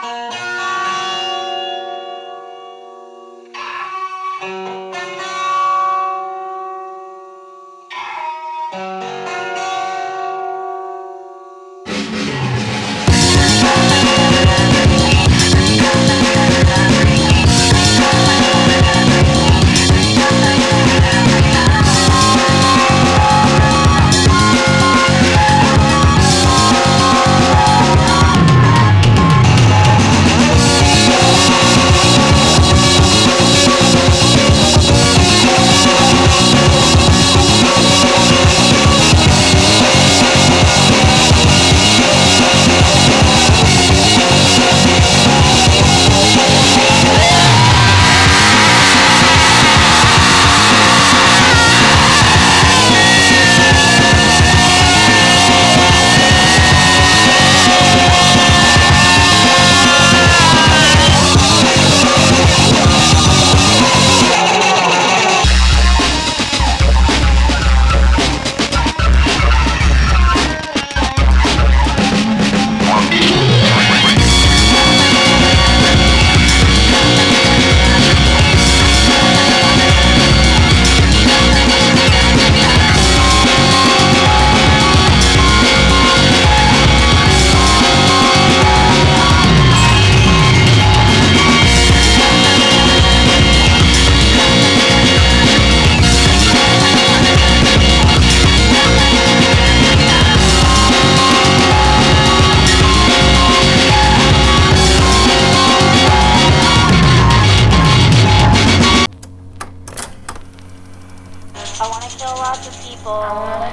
I wanna kill lots of people. I wanna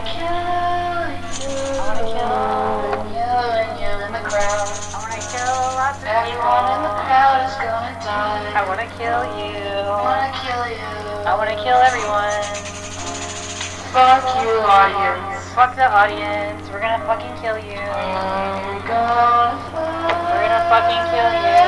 kill you. I wanna kill you in the crowd. I wanna kill lots of Everyone in people. the crowd is gonna die. I wanna kill you. I wanna kill you. I wanna kill everyone. Fuck you, audience. Fuck the audience. We're gonna fucking kill you. We're gonna We're gonna fucking kill you.